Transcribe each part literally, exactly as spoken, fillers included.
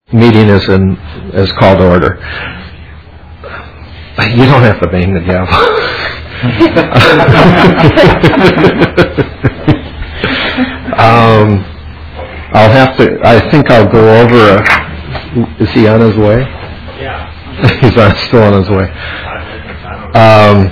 meeting is in is called to order. You don't have to bang the gavel. um, I'll have to. I think I'll go over. A, is he on his way? Yeah. He's on, still on his way. Um,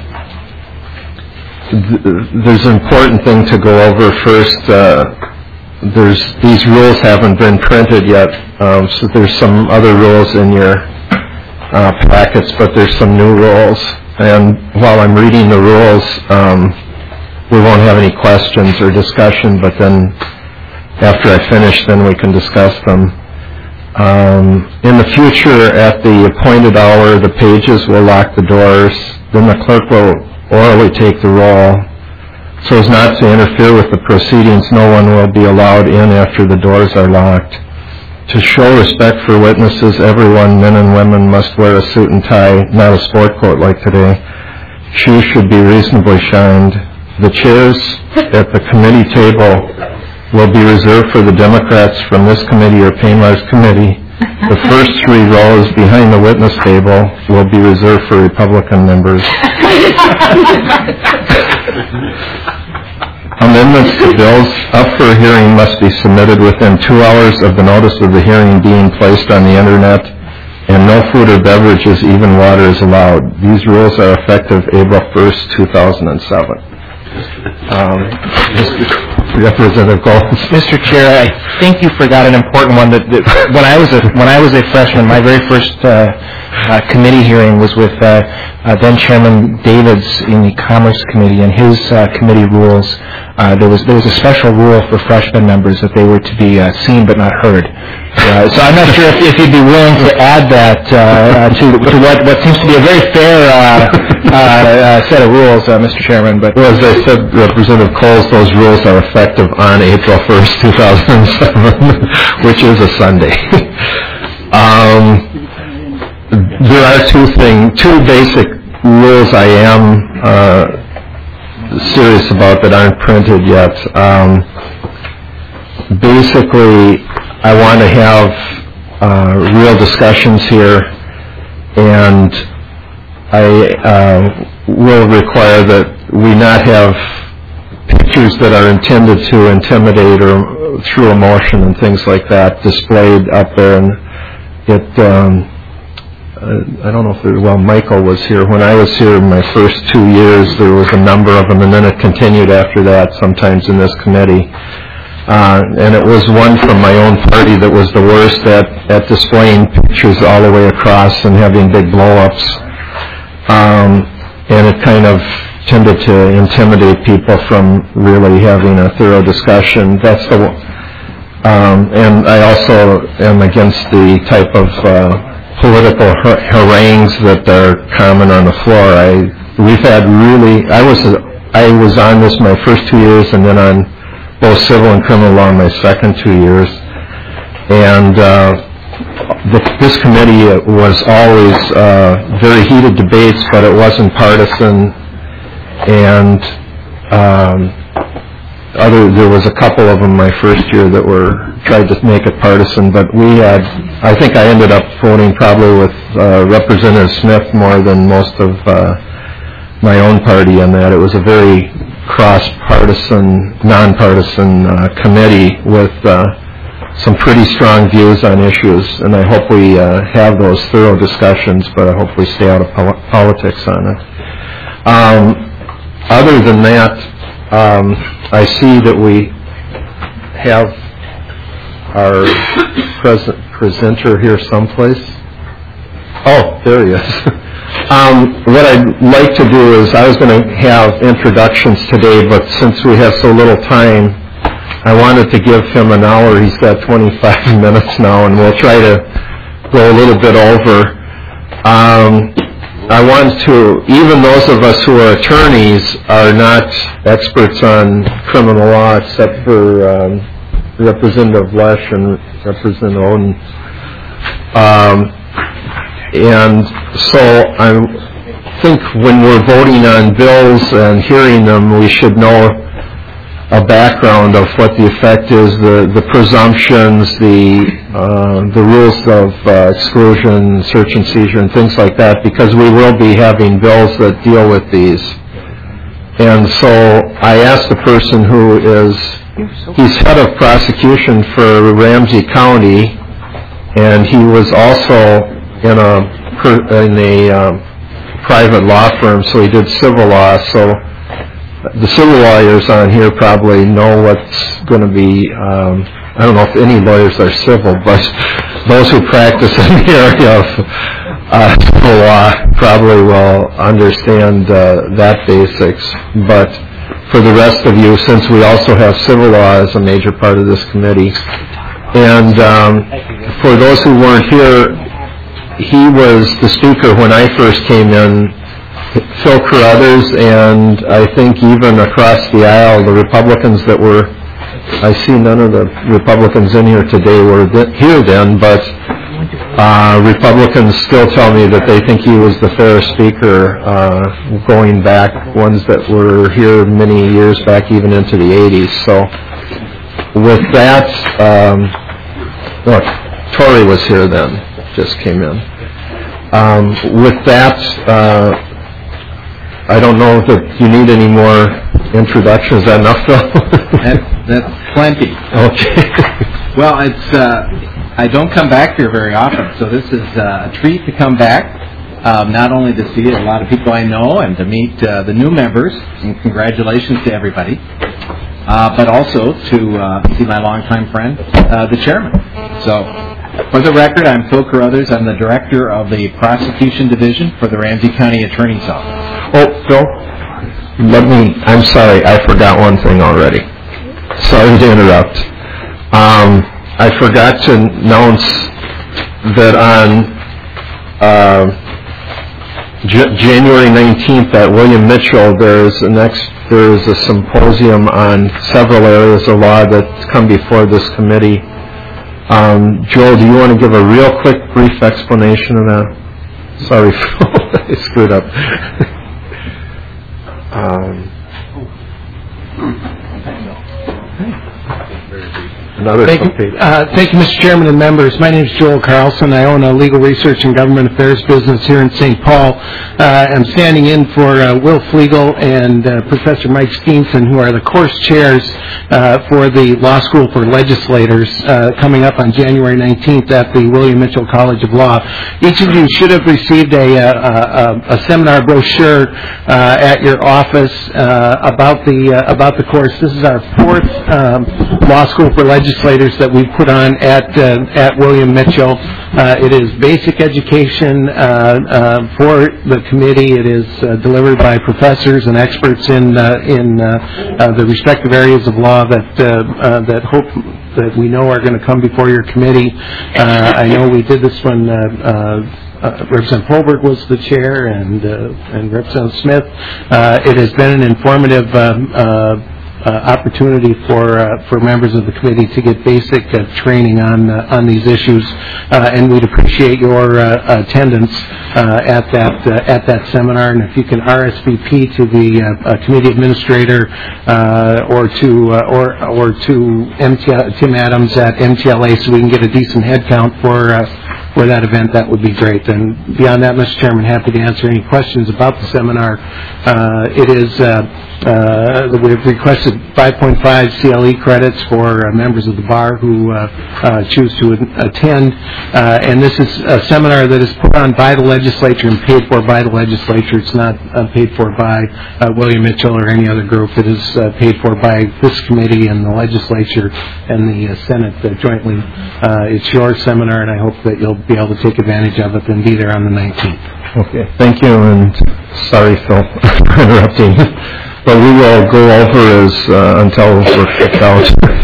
th- there's an important thing to go over first. Uh, there's these rules haven't been printed yet, um, so there's some other rules in your uh, packets, but there's some new rules. And while I'm reading the rules, um, we won't have any questions or discussion, but then after I finish, then we can discuss them. Um, in the future, at the appointed hour, the pages will lock the doors. Then the clerk will orally take the roll. So as not to interfere with the proceedings, no one will be allowed in after the doors are locked. To show respect for witnesses, everyone, men and women, must wear a suit and tie, not a sport coat like today. Shoes should be reasonably shined. The chairs at the committee table will be reserved for the Democrats from this committee or Painlar's committee. The first three rows behind the witness table will be reserved for Republican members. Amendments to bills up for hearing must be submitted within two hours of the notice of the hearing being placed on the Internet, and no food or beverages, even water, is allowed. These rules are effective April first, two thousand seven. Um, Representative Goins. Mister Chair, I think you forgot an important one. That, that when I was a when I was a freshman, my very first uh, uh, committee hearing was with uh, uh, then Chairman Davids in the Commerce Committee, and his uh, committee rules. Uh, there was there was a special rule for freshman members that they were to be uh, seen but not heard. Uh, so I'm not sure if, if you'd be willing to add that uh, to, to what, what seems to be a very fair uh, uh, uh, set of rules, uh, Mister Chairman. But well, as I said, Representative Coles, those rules are effective on April first, two thousand seven, which is a Sunday. um, there are two things, two basic rules I am uh, serious about that aren't printed yet. Um, basically, I want to have uh, real discussions here, and I uh, will require that we not have pictures that are intended to intimidate or through emotion and things like that displayed up there. And it, um, uh, I don't know if there, well, Michael was here. When I was here my first two years, there was a number of them, and then it continued after that, sometimes in this committee. Uh, and it was one from my own party that was the worst at, at displaying pictures all the way across and having big blow-ups. Um, and it kind of tended to intimidate people from really having a thorough discussion. That's the, um, and I also am against the type of uh, political har- harangues that are common on the floor. I we've had really. I was I was on this my first two years, and then on both civil and criminal law my second two years, and uh, the, this committee was always uh, very heated debates, but it wasn't partisan. And um, other, there was a couple of them my first year that were tried to make it partisan, but we had. I think I ended up voting probably with uh, Representative Smith more than most of uh, my own party on that. It was a very cross-partisan, nonpartisan uh, committee with uh, some pretty strong views on issues, and I hope we uh, have those thorough discussions, but I hope we stay out of pol- politics on it. Um, other than that, um, I see that we have our pres- presenter here someplace. Oh, there he is. Um, what I'd like to do is, I was going to have introductions today, but since we have so little time, I wanted to give him an hour. He's got twenty-five minutes now, and we'll try to go a little bit over. Um, I want to, even those of us who are attorneys are not experts on criminal law, except for um, Representative Lesch and Representative Oden. Um, And so I think when we're voting on bills and hearing them, we should know a background of what the effect is, the, the presumptions, the uh, the rules of uh, exclusion, search and seizure, and things like that, because we will be having bills that deal with these. And so I asked the person who is, he's head of prosecution for Ramsey County, and he was also in a in a um, private law firm, so he did civil law. So the civil lawyers on here probably know what's going to be, um, I don't know if any lawyers are civil, but those who practice in the area of uh, civil law probably will understand uh, that basics. But for the rest of you, since we also have civil law as a major part of this committee, and um, for those who weren't here, he was the speaker when I first came in, Phil Carruthers, and I think even across the aisle, the Republicans that were, I see none of the Republicans in here today were th- here then, but uh, Republicans still tell me that they think he was the fairest speaker uh, going back, ones that were here many years back, even into the eighties. So with that, um, look, Tory was here then, just came in. Um, with that, uh, I don't know if you need any more introductions. Is that enough, Phil? that, that's plenty. Okay. Well, it's uh, I don't come back here very often, so this is uh, a treat to come back. Um, not only to see a lot of people I know and to meet uh, the new members, and congratulations to everybody, uh, but also to uh, see my longtime friend, uh, the chairman. So. For the record, I'm Phil Carruthers. I'm the director of the prosecution division for the Ramsey County Attorney's Office. Oh, Phil, let me, I'm sorry, I forgot one thing already. Sorry to interrupt. Um, I forgot to announce that on uh, J- January nineteenth at William Mitchell, there's an ex- there's a symposium on several areas of law that come before this committee. Um, Joel, do you want to give a real quick, brief explanation of that? Sorry, Phil, I screwed up. um, another Thank you, uh, thank you, Mister Chairman and members. My name is Joel Carlson. I own a legal research and government affairs business here in Saint Paul. Uh, I'm standing in for uh, Will Flegel and uh, Professor Mike Steenson, who are the course chairs uh, for the Law School for Legislators, uh, coming up on January nineteenth at the William Mitchell College of Law. Each of you should have received a, a, a, a seminar brochure uh, at your office uh, about the uh, about the course. This is our fourth um, Law School for Legislators that we put on at uh, at William Mitchell. Uh, it is basic education uh, uh, for the committee. It is uh, delivered by professors and experts in uh, in uh, uh, the respective areas of law that uh, uh, that hope that we know are going to come before your committee. Uh, I know we did this one. Uh, uh, Uh, Representative Holberg was the chair, and uh, and Representative Smith. Uh, it has been an informative um, uh, uh, opportunity for uh, for members of the committee to get basic uh, training on uh, on these issues, uh, and we'd appreciate your uh, attendance uh, at that uh, at that seminar. And if you can R S V P to the uh, uh, committee administrator uh, or to uh, or or to M T L, Tim Adams at M T L A, so we can get a decent head count for. Uh, For that event, that would be great. And beyond that, Mister Chairman, happy to answer any questions about the seminar. Uh, it is uh, uh, we've requested five point five C L E credits for uh, members of the bar who uh, uh, choose to attend. Uh, and this is a seminar that is put on by the legislature and paid for by the legislature. It's not uh, paid for by uh, William Mitchell or any other group. It is uh, paid for by this committee and the legislature and the uh, Senate uh, jointly. Uh, it's your seminar, and I hope that you'll be able to take advantage of it and be there on the nineteenth. Okay, thank you, and sorry, Phil, for interrupting. But we will go over as uh, until we're kicked out.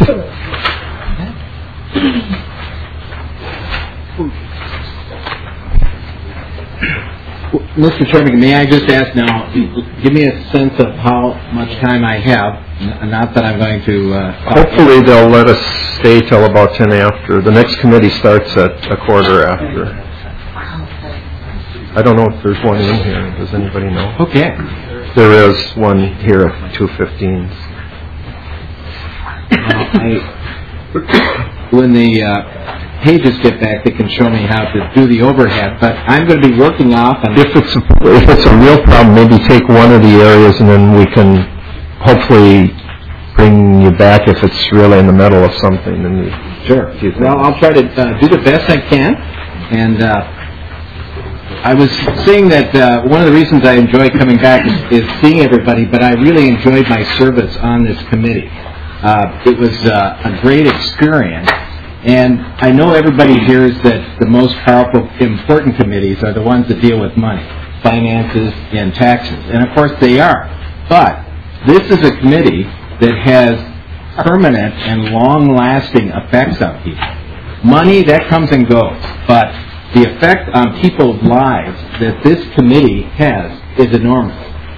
Mister Chairman, may I just ask now, give me a sense of how much time I have, not that I'm going to... Uh, Hopefully they'll let us stay till about ten after. The next committee starts at a quarter after. I don't know if there's one in here. Does anybody know? Okay. There is one here at two fifteen. I, when the uh, pages get back, they can show me how to do the overhead. But I'm going to be working off. And If it's, if it's a real problem, maybe take one of the areas and then we can hopefully bring you back if it's really in the middle of something. And sure. Well, I'll try to uh, do the best I can. And uh, I was saying that uh, one of the reasons I enjoy coming back is, is seeing everybody, but I really enjoyed my service on this committee. Uh, it was uh, a great experience. And I know everybody hears that the most powerful, important committees are the ones that deal with money, finances, and taxes. And, of course, they are. But this is a committee that has permanent and long-lasting effects on people. Money, that comes and goes. But the effect on people's lives that this committee has is enormous.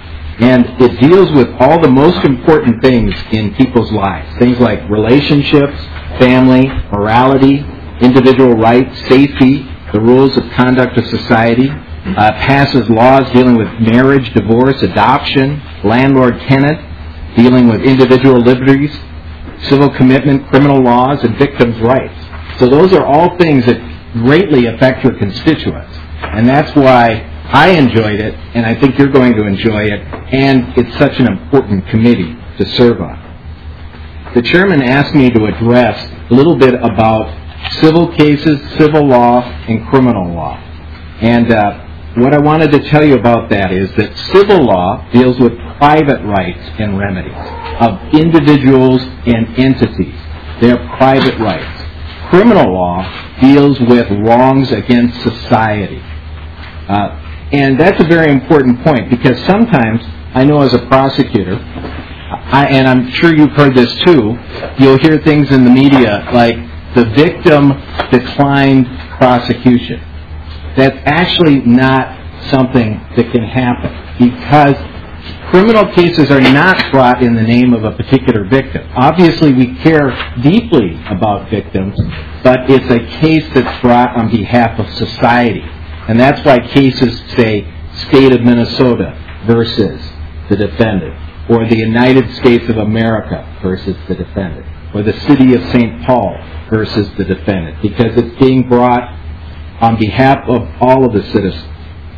And it deals with all the most important things in people's lives. Things like relationships, family, morality, individual rights, safety, the rules of conduct of society, uh, passes laws dealing with marriage, divorce, adoption, landlord-tenant, dealing with individual liberties, civil commitment, criminal laws, and victims' rights. So those are all things that greatly affect your constituents. And that's why I enjoyed it, and I think you're going to enjoy it, and it's such an important committee to serve on. The chairman asked me to address a little bit about civil cases, civil law, and criminal law. And uh, what I wanted to tell you about that is that civil law deals with private rights and remedies of individuals and entities. They're private rights. Criminal law deals with wrongs against society. Uh, and that's a very important point because sometimes, I know as a prosecutor, I, and I'm sure you've heard this too, you'll hear things in the media like the victim declined prosecution. That's actually not something that can happen because criminal cases are not brought in the name of a particular victim. Obviously, we care deeply about victims, but it's a case that's brought on behalf of society. And that's why cases say State of Minnesota versus the defendant, or the United States of America versus the defendant, or the City of Saint Paul versus the defendant, because it's being brought on behalf of all of the citizens.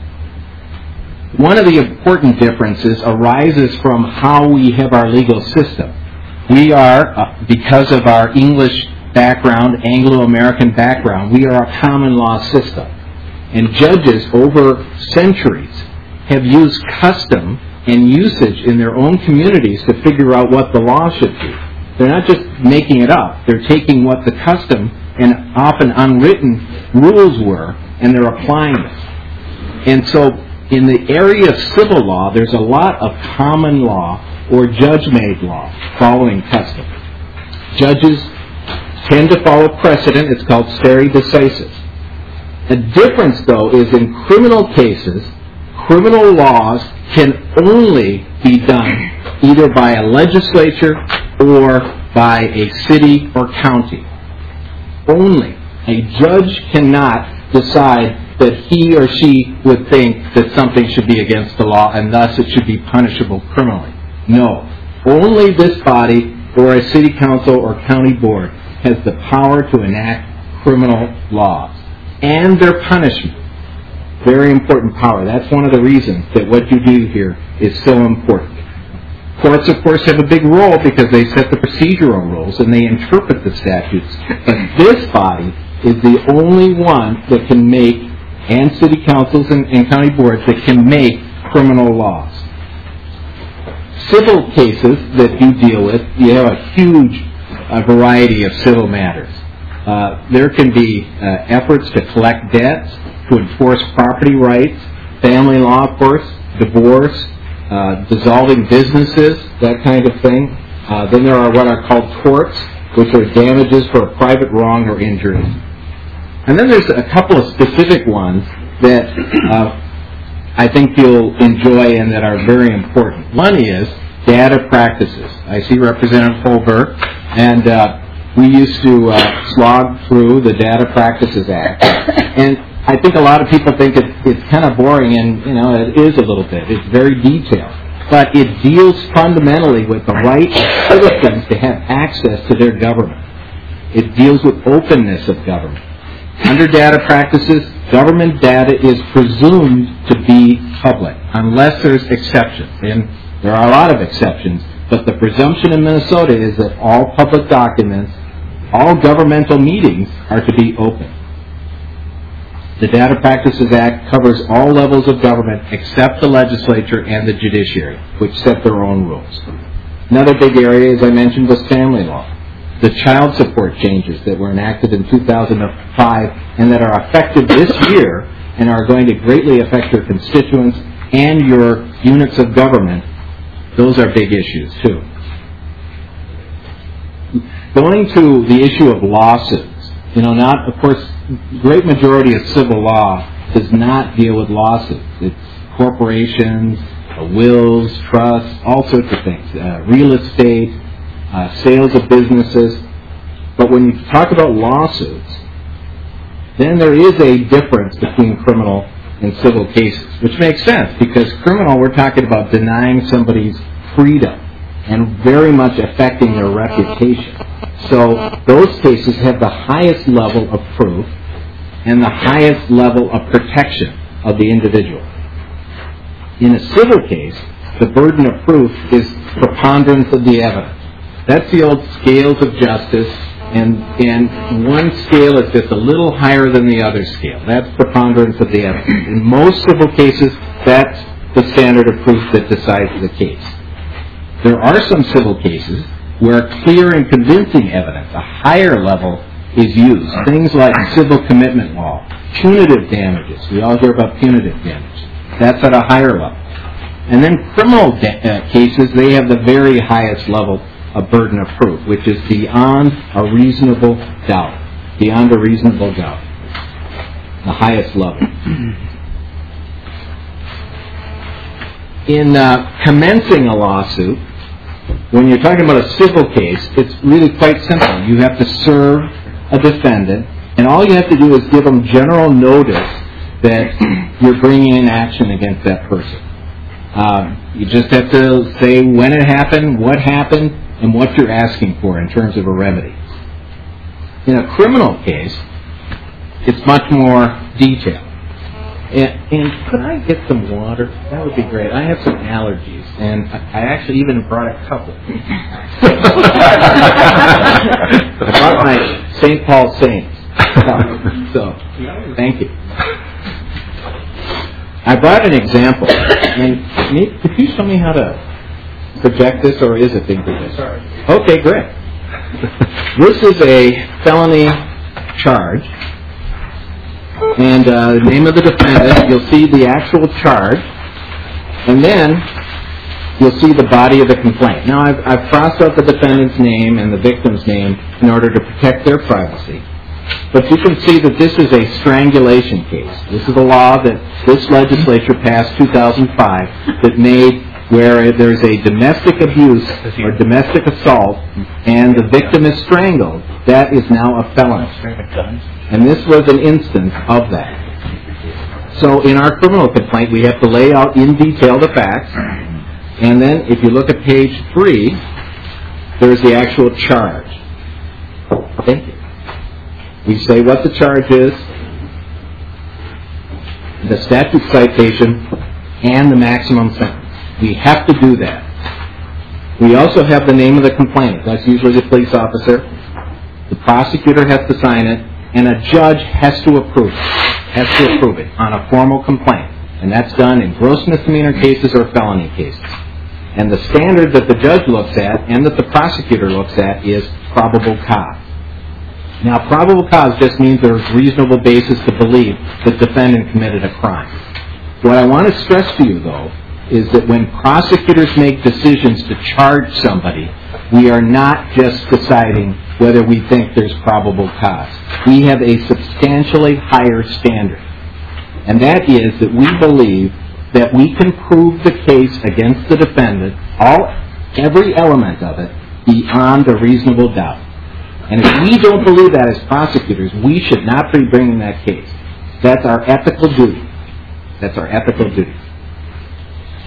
One of the important differences arises from how we have our legal system. We are, uh, because of our English background, Anglo-American background, we are a common law system. And judges over centuries have used custom and usage in their own communities to figure out what the law should be. They're not just making it up. They're taking what the custom and often unwritten rules were, and they're applying it. And so in the area of civil law, there's a lot of common law or judge-made law following custom. Judges tend to follow precedent. It's called stare decisis. The difference, though, is in criminal cases, criminal laws can only be done either by a legislature or by a city or county. Only. A judge cannot decide that he or she would think that something should be against the law and thus it should be punishable criminally. No. Only this body or a city council or county board has the power to enact criminal laws and their punishment. Very important power. That's one of the reasons that what you do here is so important. Courts, of course, have a big role because they set the procedural rules and they interpret the statutes. But this body is the only one that can make, and city councils and, and county boards, that can make criminal laws. Civil cases that you deal with, you have a huge uh, variety of civil matters. Uh, there can be uh, efforts to collect debts, to enforce property rights, family law, of course, divorce, uh, dissolving businesses, that kind of thing. Uh, then there are what are called torts, which are damages for a private wrong or injury. And then there's a couple of specific ones that uh, I think you'll enjoy and that are very important. One is data practices. I see Representative Holber, and uh, we used to uh, slog through the Data Practices Act. And I think a lot of people think it, it's kind of boring, and you know it is a little bit. It's very detailed. but it deals fundamentally with the right of citizens to have access to their government. It deals with openness of government. Under data practices, government data is presumed to be public, unless there's exceptions. And there are a lot of exceptions, but the presumption in Minnesota is that all public documents, all governmental meetings are to be open. The Data Practices Act covers all levels of government except the legislature and the judiciary, which set their own rules. Another big area, as I mentioned, was family law. The child support changes that were enacted in two thousand five and that are effective this year and are going to greatly affect your constituents and your units of government, those are big issues too. Going to the issue of lawsuits, you know, not, of course, the great majority of civil law does not deal with lawsuits. It's corporations, wills, trusts, all sorts of things, uh, real estate, uh, sales of businesses. But when you talk about lawsuits, then there is a difference between criminal and civil cases, which makes sense because criminal, we're talking about denying somebody's freedom and very much affecting their reputation. So those cases have the highest level of proof and the highest level of protection of the individual. In a civil case, the burden of proof is preponderance of the evidence. That's the old scales of justice, and, and one scale is just a little higher than the other scale. That's preponderance of the evidence. In most civil cases, that's the standard of proof that decides the case. There are some civil cases where clear and convincing evidence, a higher level, is used. Things like civil commitment law, punitive damages. We all hear about punitive damage. That's at a higher level. And then criminal da- uh, cases, they have the very highest level of burden of proof, which is beyond a reasonable doubt. Beyond a reasonable doubt. The highest level. In uh, commencing a lawsuit, when you're talking about a civil case, it's really quite simple. You have to serve a defendant, and all you have to do is give them general notice that you're bringing in action against that person. Um, you just have to say when it happened, what happened, and what you're asking for in terms of a remedy. In a criminal case, it's much more detailed. And, and could I get some water? That would be great. I have some allergies, and I actually even brought a couple. I brought my Saint Paul Saints. So, thank you. I brought an example. And could you show me how to project this, or is it being projected? Sorry. Okay, great. This is a felony charge. And uh, the name of the defendant, you'll see the actual charge, and then you'll see the body of the complaint. Now, I've, I've crossed out the defendant's name and the victim's name in order to protect their privacy. But you can see that this is a strangulation case. This is a law that this legislature passed two thousand five that made where there's a domestic abuse or domestic assault and the victim is strangled, that is now a felony. And this was an instance of that. So in our criminal complaint, we have to lay out in detail the facts. And then if you look at page three, there's the actual charge. Thank you. We say what the charge is, the statute citation, and the maximum sentence. We have to do that. We also have the name of the complainant. That's usually the police officer. The prosecutor has to sign it, and a judge has to approve it. Has to approve it on a formal complaint. And that's done in gross misdemeanor cases or felony cases. And the standard that the judge looks at and that the prosecutor looks at is probable cause. Now, probable cause just means there's reasonable basis to believe the defendant committed a crime. What I want to stress to you, though, is that when prosecutors make decisions to charge somebody, we are not just deciding whether we think there's probable cause. We have a substantially higher standard. And that is that we believe that we can prove the case against the defendant, all, every element of it, beyond a reasonable doubt. And if we don't believe that as prosecutors, we should not be bringing that case. That's our ethical duty. That's our ethical duty.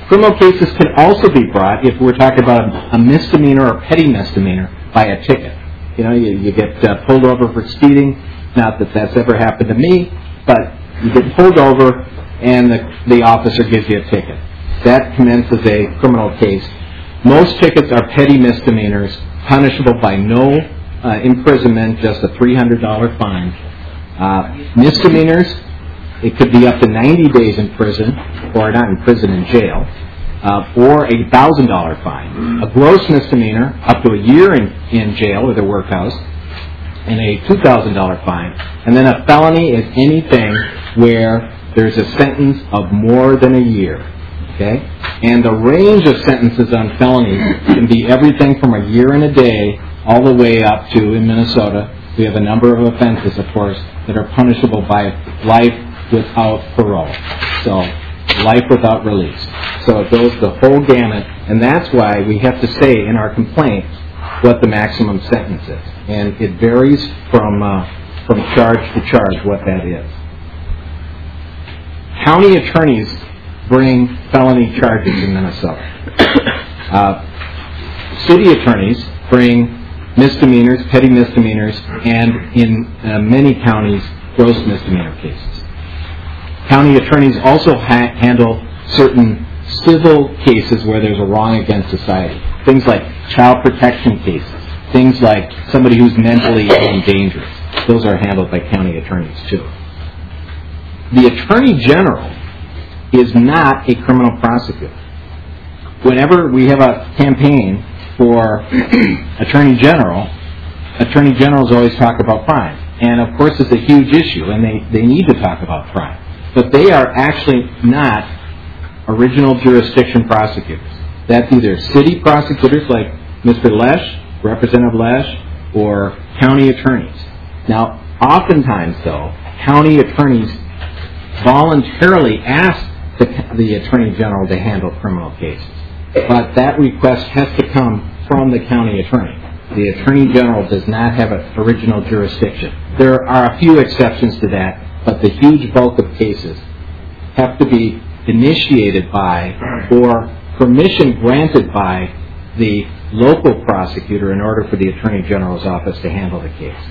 Criminal cases can also be brought if we're talking about a misdemeanor or petty misdemeanor by a ticket. You know, you, you get uh, pulled over for speeding. Not that that's ever happened to me, but you get pulled over and the, the officer gives you a ticket. That commences a criminal case. Most tickets are petty misdemeanors, punishable by no uh, imprisonment, just a three hundred dollars fine. Uh, misdemeanors, it could be up to ninety days in prison, or not in prison, in jail, uh, or a one thousand dollars fine. A gross misdemeanor, up to a year in, in jail or the workhouse, and a two thousand dollars fine. And then a felony is anything where there's a sentence of more than a year. Okay? And the range of sentences on felonies can be everything from a year and a day all the way up to, in Minnesota, we have a number of offenses, of course, that are punishable by life without parole. So, life without release. So it goes the whole gamut, and that's why we have to say in our complaint what the maximum sentence is. And it varies from, uh, from charge to charge what that is. County attorneys bring felony charges in Minnesota. Uh, city attorneys bring misdemeanors, petty misdemeanors, and in uh, many counties, gross misdemeanor cases. County attorneys also ha- handle certain civil cases where there's a wrong against society. Things like child protection cases. Things like somebody who's mentally ill and dangerous. Those are handled by county attorneys too. The Attorney General is not a criminal prosecutor. Whenever we have a campaign for Attorney General, Attorney Generals always talk about crime. And of course it's a huge issue, and they, they need to talk about crime. But they are actually not original jurisdiction prosecutors. That's either city prosecutors like Mister Lesh, Representative Lesh, or county attorneys. Now, oftentimes, though, county attorneys voluntarily ask the, the Attorney General to handle criminal cases. But that request has to come from the county attorney. The Attorney General does not have an original jurisdiction. There are a few exceptions to that, but the huge bulk of cases have to be initiated by or permission granted by the local prosecutor in order for the Attorney General's office to handle the case.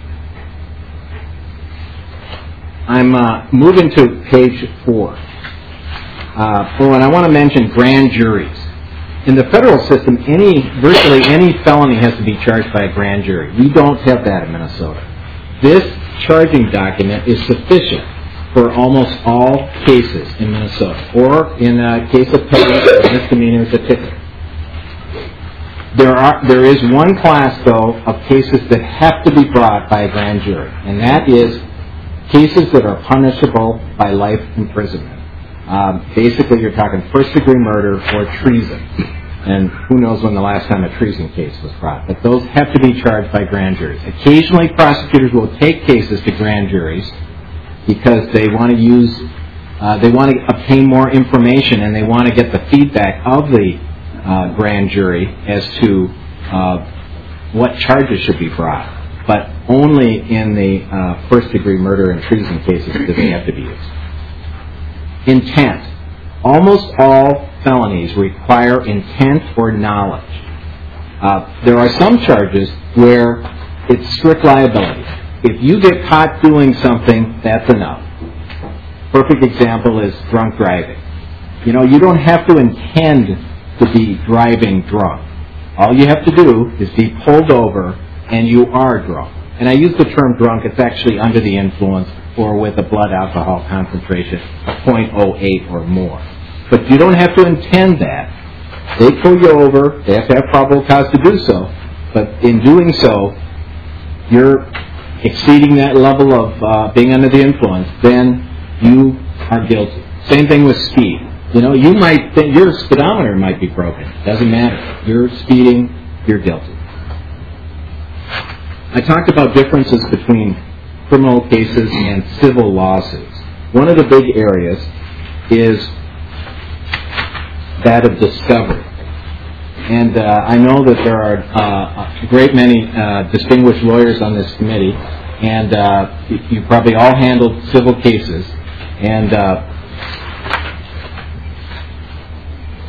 I'm uh, moving to page four. Uh, oh, and I want to mention grand juries. In the federal system, any virtually any felony has to be charged by a grand jury. We don't have that in Minnesota. This charging document is sufficient for almost all cases in Minnesota, or in a case of petty or misdemeanors, a ticket. There are there is one class, though, of cases that have to be brought by a grand jury, and that is cases that are punishable by life imprisonment. Um, basically, you're talking first-degree murder or treason. And who knows when the last time a treason case was brought. But those have to be charged by grand juries. Occasionally, prosecutors will take cases to grand juries because they want to use, uh, they want to obtain more information, and they want to get the feedback of the uh, grand jury as to uh, what charges should be brought. But only in the uh, first-degree murder and treason cases do they have to be used. Intent. Almost all felonies require intent or knowledge. Uh, there are some charges where it's strict liability. If you get caught doing something, that's enough. Perfect example is drunk driving. You know, you don't have to intend to be driving drunk. All you have to do is be pulled over and you are drunk. And I use the term drunk, it's actually under the influence or with a blood alcohol concentration of zero point zero eight or more. But you don't have to intend that. They pull you over, they have to have probable cause to do so, but in doing so, you're exceeding that level of uh, being under the influence, then you are guilty. Same thing with speed. You know, you might think your speedometer might be broken. Doesn't matter. You're speeding, you're guilty. I talked about differences between criminal cases and civil lawsuits. One of the big areas is that of discovery. And uh, I know that there are uh, a great many uh, distinguished lawyers on this committee, and uh, you, you probably all handled civil cases. And uh,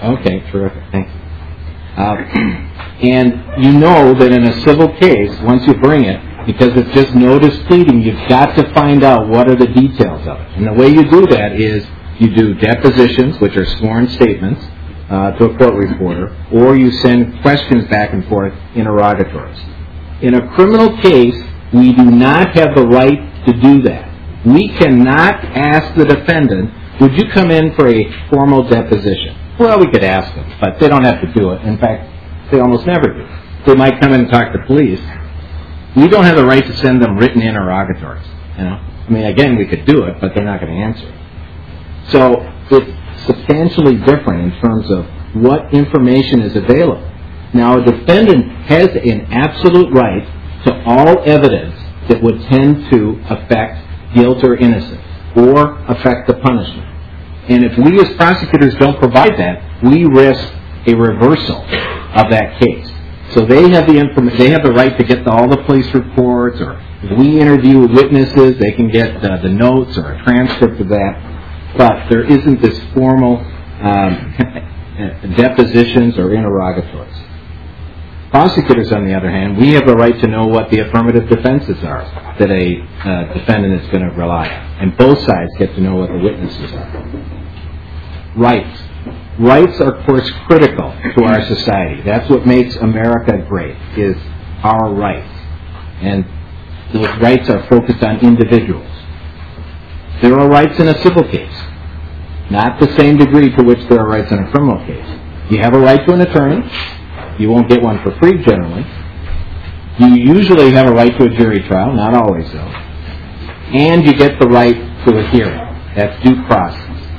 Okay, terrific. Thank you. Uh, and you know that in a civil case, once you bring it, because it's just notice pleading, you've got to find out what are the details of it. And the way you do that is you do depositions, which are sworn statements, uh, to a court reporter, or you send questions back and forth, interrogatories. In a criminal case, we do not have the right to do that. We cannot ask the defendant, would you come in for a formal deposition? Well, we could ask them, but they don't have to do it. In fact, they almost never do. They might come in and talk to police. We don't have the right to send them written interrogatories. You know, I mean, again, we could do it, but they're not going to answer it. So it's substantially different in terms of what information is available. Now, a defendant has an absolute right to all evidence that would tend to affect guilt or innocence or affect the punishment. And if we as prosecutors don't provide that, we risk a reversal of that case. So they have the inform- they have the right to get the, all the police reports, or if we interview witnesses, they can get uh, the notes or a transcript of that. But there isn't this formal um, depositions or interrogatories. Prosecutors, on the other hand, we have the right to know what the affirmative defenses are that a uh, defendant is going to rely on. And both sides get to know what the witnesses are. Rights. Rights are, of course, critical to our society. That's what makes America great, is our rights. And those rights are focused on individuals. There are rights in a civil case, not the same degree to which there are rights in a criminal case. You have a right to an attorney. You won't get one for free generally. You usually have a right to a jury trial, not always though. And you get the right to a hearing. That's due process.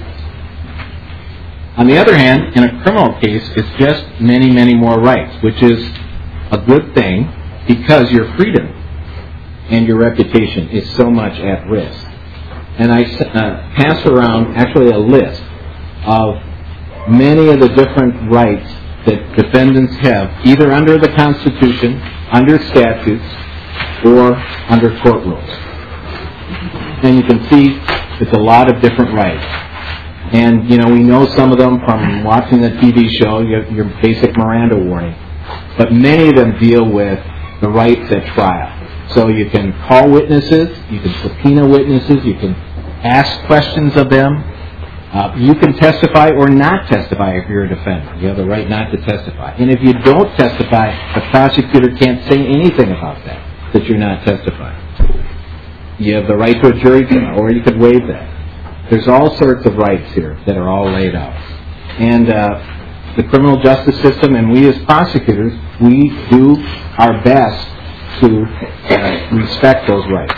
On the other hand, in a criminal case, it's just many, many more rights, which is a good thing because your freedom and your reputation is so much at risk. And I uh, pass around actually a list of many of the different rights that defendants have, either under the Constitution, under statutes, or under court rules. And you can see it's a lot of different rights. And, you know, we know some of them from watching the T V show, your, your basic Miranda warning. But many of them deal with the rights at trial. So you can call witnesses, you can subpoena witnesses, you can ask questions of them. Uh, you can testify or not testify if you're a defendant. You have the right not to testify. And if you don't testify, the prosecutor can't say anything about that, that you're not testifying. You have the right to a jury trial, or you could waive that. There's all sorts of rights here that are all laid out. And uh, the criminal justice system, and we as prosecutors, we do our best to uh, respect those rights.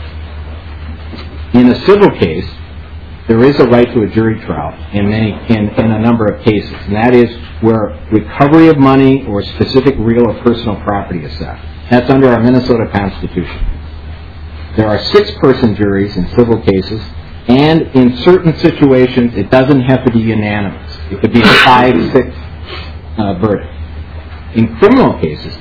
In a civil case, there is a right to a jury trial in many in, in a number of cases, and that is where recovery of money or specific real or personal property is sought. That's under our Minnesota Constitution. There are six-person juries in civil cases, and in certain situations, it doesn't have to be unanimous. It could be a five six uh, verdict. In criminal cases,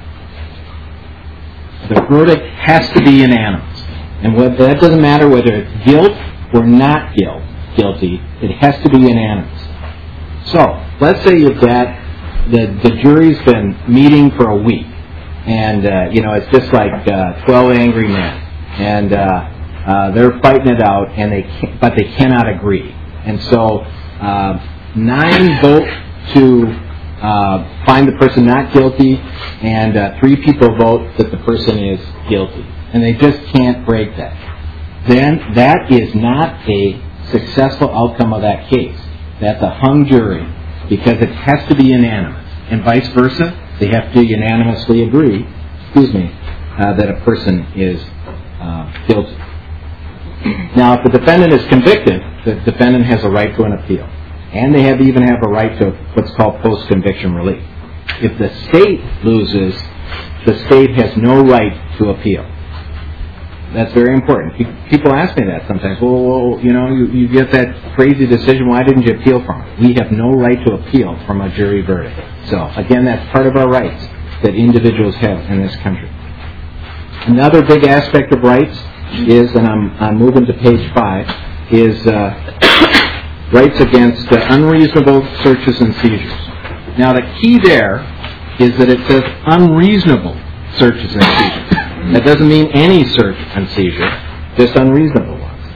the verdict has to be unanimous, and what, that doesn't matter whether it's guilt or not guilt, guilty, it has to be unanimous. So, let's say you've got, the, the jury's been meeting for a week, and, uh, you know, it's just like uh, twelve angry men, and uh, uh, they're fighting it out, and they can't, but they cannot agree. And so, uh, nine vote to uh, find the person not guilty, and uh, three people vote that the person is guilty. And they just can't break that. Then that is not a successful outcome of that case. That's a hung jury because it has to be unanimous. And vice versa, they have to unanimously agree, excuse me, uh, that a person is uh, guilty. Now, if the defendant is convicted, the defendant has a right to an appeal. And they have even have a right to what's called post-conviction relief. If the state loses, the state has no right to appeal. That's very important. People ask me that sometimes. Well, well you know, you, you get that crazy decision. Why didn't you appeal from it? We have no right to appeal from a jury verdict. So, again, that's part of our rights that individuals have in this country. Another big aspect of rights is, and I'm, I'm moving to page five, is uh, rights against uh, unreasonable searches and seizures. Now, the key there is that it says unreasonable searches and seizures. That doesn't mean any search and seizure, just unreasonable ones.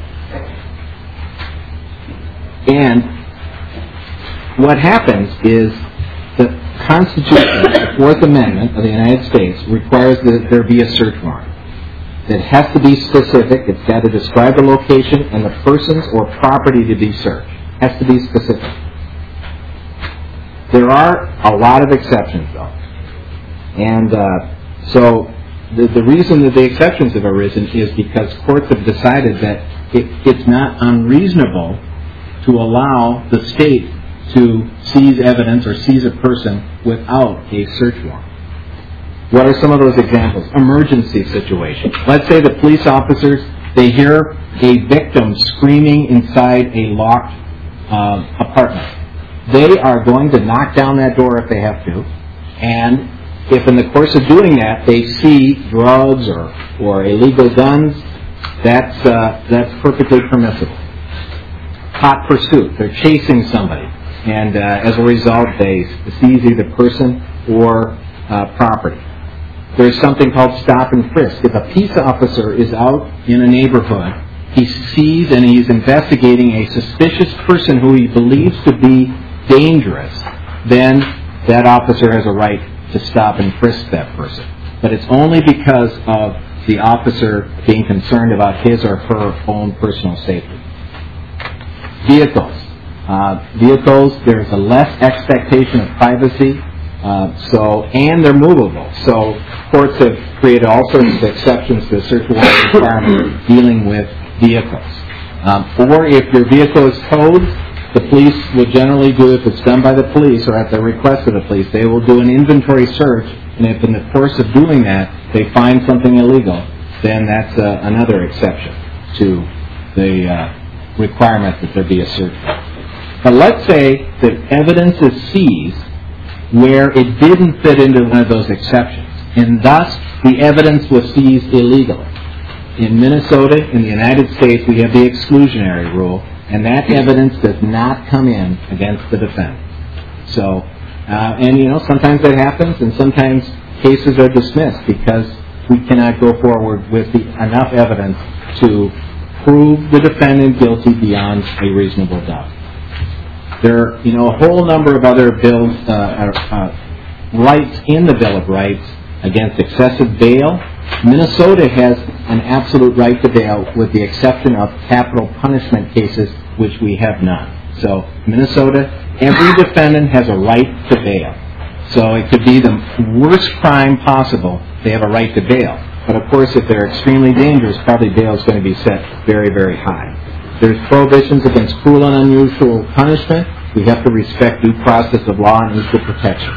And what happens is the Constitution, the Fourth Amendment of the United States, requires that there be a search warrant. It has to be specific. It's got to describe the location and the persons or property to be searched. It has to be specific. There are a lot of exceptions, though. And uh, so the, the reason that the exceptions have arisen is because courts have decided that it, it's not unreasonable to allow the state to seize evidence or seize a person without a search warrant. What are some of those examples? Emergency situations. Let's say the police officers, they hear a victim screaming inside a locked uh, apartment. They are going to knock down that door if they have to, and if in the course of doing that they see drugs or, or illegal guns, that's, uh, that's perfectly permissible. Hot pursuit. They're chasing somebody, and uh, as a result they seize either person or uh, property. There's something called stop and frisk. If a peace officer is out in a neighborhood, he sees and he's investigating a suspicious person who he believes to be dangerous, then that officer has a right to stop and frisk that person. But it's only because of the officer being concerned about his or her own personal safety. Vehicles. Uh, vehicles, there's a less expectation of privacy. Uh, so, and they're movable. So, courts have created all sorts of exceptions to the search warrant requirement dealing with vehicles. Um, or if your vehicle is towed, the police will generally do, if it's done by the police or at the request of the police, they will do an inventory search, and if in the course of doing that they find something illegal, then that's uh, another exception to the uh, requirement that there be a search warrant. But let's say that evidence is seized where it didn't fit into one of those exceptions, and thus the evidence was seized illegally. In Minnesota, in the United States, we have the exclusionary rule, and that evidence does not come in against the defendant. So, uh, and you know, sometimes that happens, and sometimes cases are dismissed because we cannot go forward with the, enough evidence to prove the defendant guilty beyond a reasonable doubt. There are, you know, a whole number of other bills, uh, uh, rights in the Bill of Rights against excessive bail. Minnesota has an absolute right to bail with the exception of capital punishment cases, which we have none. So, Minnesota, every defendant has a right to bail. So it could be the worst crime possible, they have a right to bail. But of course, if they're extremely dangerous, probably bail is going to be set very, very high. There's prohibitions against cruel and unusual punishment. We have to respect due process of law and equal protection.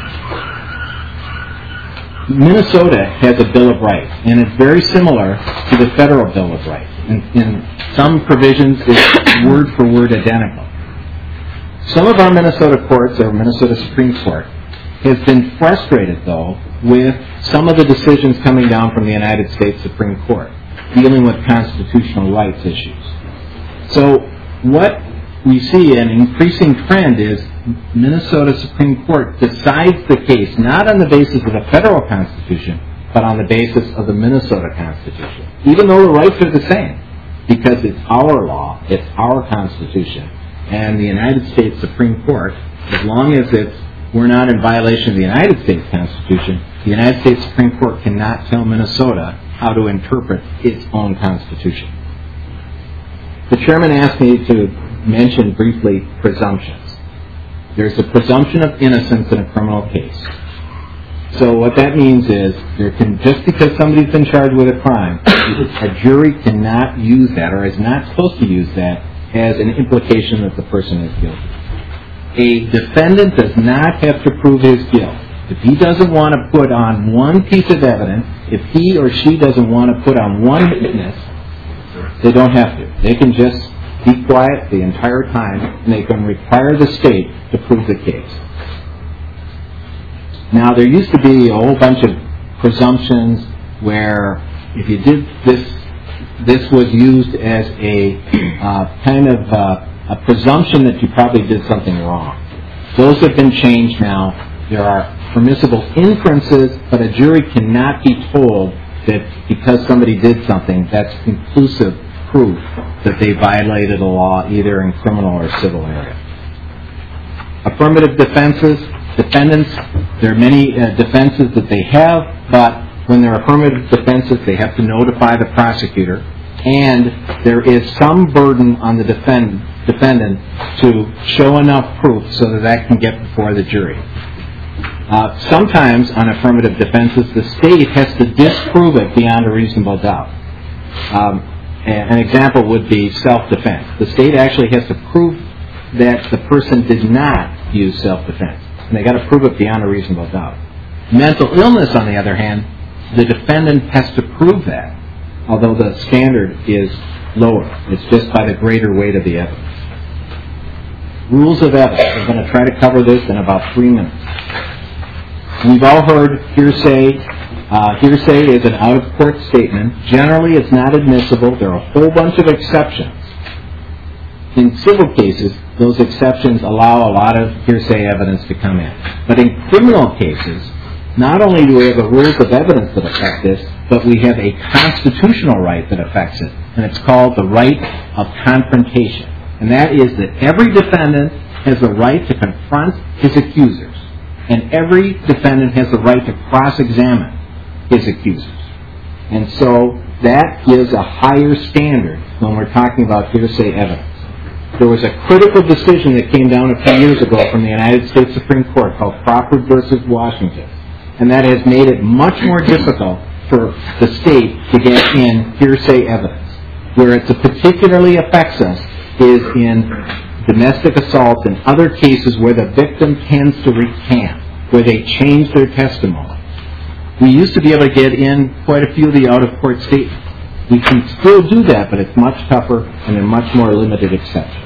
Minnesota has a Bill of Rights, and it's very similar to the federal Bill of Rights. In, in some provisions, it's word for word identical. Some of our Minnesota courts, or Minnesota Supreme Court, has been frustrated, though, with some of the decisions coming down from the United States Supreme Court dealing with constitutional rights issues. So what we see an increasing trend is Minnesota Supreme Court decides the case not on the basis of the federal Constitution, but on the basis of the Minnesota Constitution, even though the rights are the same, because it's our law, it's our Constitution, and the United States Supreme Court, as long as it's we're not in violation of the United States Constitution, the United States Supreme Court cannot tell Minnesota how to interpret its own Constitution. The chairman asked me to mention briefly presumptions. There's a presumption of innocence in a criminal case. So what that means is, there can, just because somebody's been charged with a crime, a jury cannot use that, or is not supposed to use that, as an implication that the person is guilty. A defendant does not have to prove his guilt. If he doesn't want to put on one piece of evidence, if he or she doesn't want to put on one witness, they don't have to. They can just be quiet the entire time, and they can require the state to prove the case. Now, there used to be a whole bunch of presumptions where if you did this, this was used as a uh, kind of uh, a presumption that you probably did something wrong. Those have been changed now. There are permissible inferences, but a jury cannot be told that because somebody did something, that's conclusive proof that they violated a law either in criminal or civil area. Affirmative defenses, defendants, there are many uh, defenses that they have, but when they're affirmative defenses, they have to notify the prosecutor, and there is some burden on the defend, defendant to show enough proof so that that can get before the jury. Uh, sometimes on affirmative defenses, the state has to disprove it beyond a reasonable doubt. Um, an example would be self-defense. The state actually has to prove that the person did not use self-defense, and they got to prove it beyond a reasonable doubt. Mental illness, on the other hand, the defendant has to prove that, although the standard is lower. It's just by the greater weight of the evidence. Rules of evidence. We're going to try to cover this in about three minutes. We've all heard hearsay. Uh, hearsay is an out-of-court statement. Generally, it's not admissible. There are a whole bunch of exceptions. In civil cases, those exceptions allow a lot of hearsay evidence to come in. But in criminal cases, not only do we have the rules of evidence that affect this, but we have a constitutional right that affects it. And it's called the right of confrontation. And that is that every defendant has the right to confront his accusers. And every defendant has the right to cross-examine his accusers. And so that gives a higher standard when we're talking about hearsay evidence. There was a critical decision that came down a few years ago from the United States Supreme Court called Crawford versus Washington. And that has made it much more difficult for the state to get in hearsay evidence. Where it particularly affects us is in domestic assault and other cases where the victim tends to recant, where they change their testimony. We used to be able to get in quite a few of the out-of-court statements. We can still do that, but it's much tougher and in much more limited exceptions.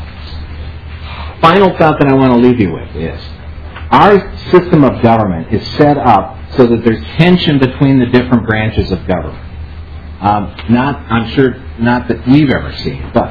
Final thought that I want to leave you with is our system of government is set up so that there's tension between the different branches of government. Um, not, I'm sure, not that we've ever seen, but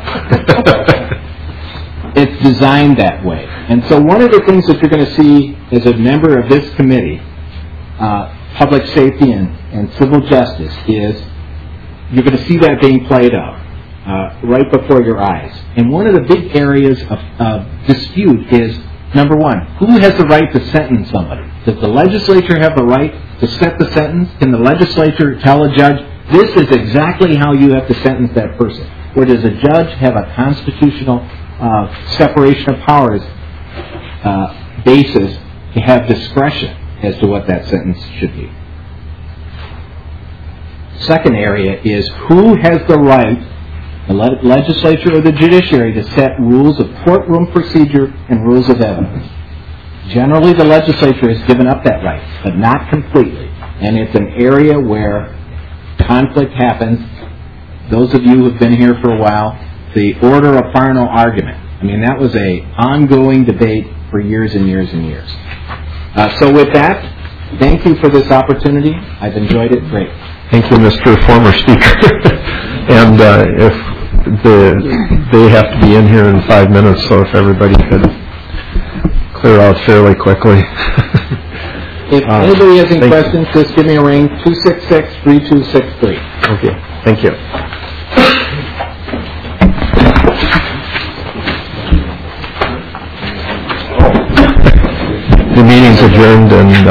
it's designed that way. And so one of the things that you're going to see as a member of this committee, uh, public safety and, and civil justice, is you're going to see that being played out uh, right before your eyes. And one of the big areas of uh, dispute is, number one, who has the right to sentence somebody? Does the legislature have the right to set the sentence? Can the legislature tell a judge, this is exactly how you have to sentence that person? Or does a judge have a constitutional uh, separation of powers uh, basis to have discretion as to what that sentence should be? Second area is who has the right, the le- legislature or the judiciary, to set rules of courtroom procedure and rules of evidence. Generally, the legislature has given up that right, but not completely. And it's an area where conflict happens. Those of you who have been here for a while, the order of final argument. I mean, that was a ongoing debate for years and years and years. Uh, so with that, thank you for this opportunity. I've enjoyed it. Great. Thank you, Mister Former Speaker. And uh, if the, they have to be in here in five minutes, so if everybody could clear out fairly quickly. If uh, anybody has any questions, you. Just give me a ring, two six six, three two six three. Okay, thank you. The meeting's adjourned and